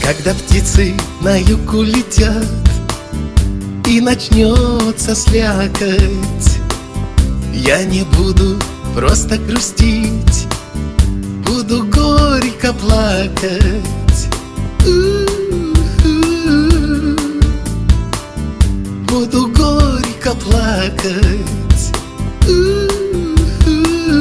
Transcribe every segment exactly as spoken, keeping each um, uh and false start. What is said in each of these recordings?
Когда птицы на юг улетят и начнется слякоть, я не буду просто грустить, буду горько плакать. У-у-у. Буду горько плакать. У-у-у.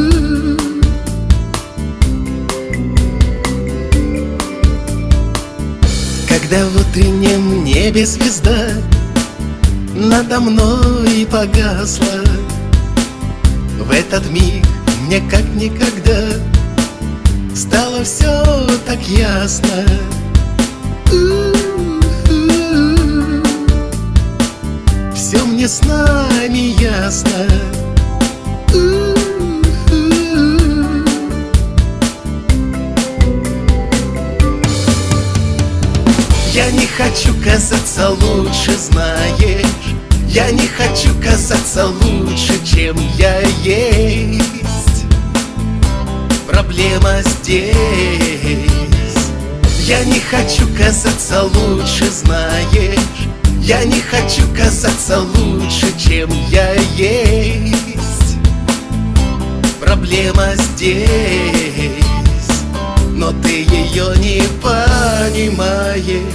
Когда в утреннем небе звезда надо мной погасла, в этот миг мне как никогда стало все так ясно. У-у-у. Все мне с нами ясно. У-у-у. Я не хочу казаться лучше, знаешь, я не хочу казаться лучше, чем я есть. Проблема здесь. Я не хочу казаться лучше, знаешь, я не хочу казаться лучше, чем я есть. Проблема здесь, но ты ее не понимаешь.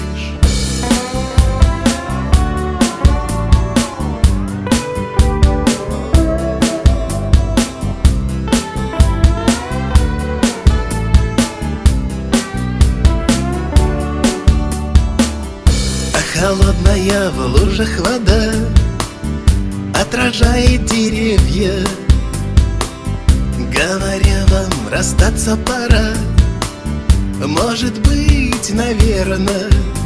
Холодная в лужах вода отражает деревья, говоря вам, расстаться пора. Может быть, наверно.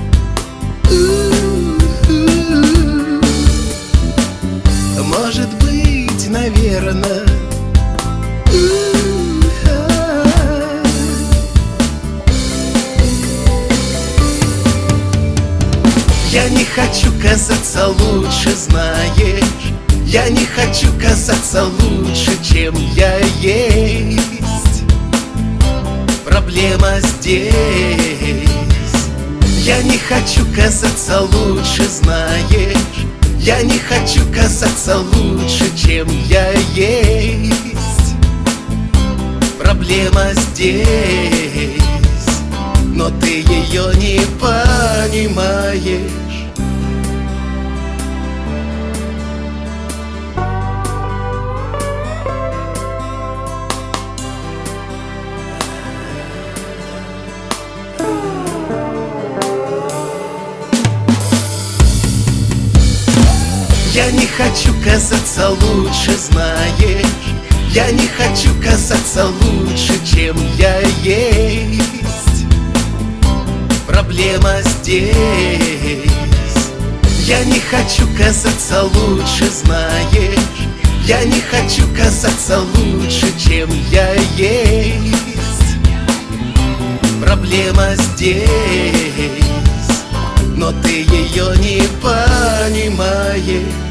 У-у-у. Может быть, наверно. Я не хочу казаться лучше, знаешь, я не хочу казаться лучше, чем я есть. Проблема здесь. Я не хочу казаться лучше, знаешь, я не хочу казаться лучше, чем я есть. Проблема здесь, но ты ее не понимаешь. Я не хочу казаться лучше, знаешь, я не хочу казаться лучше, чем я есть. Проблема здесь. Я не хочу казаться лучше, знаешь, я не хочу казаться лучше, чем я есть. Проблема здесь, но ты ее не понимаешь.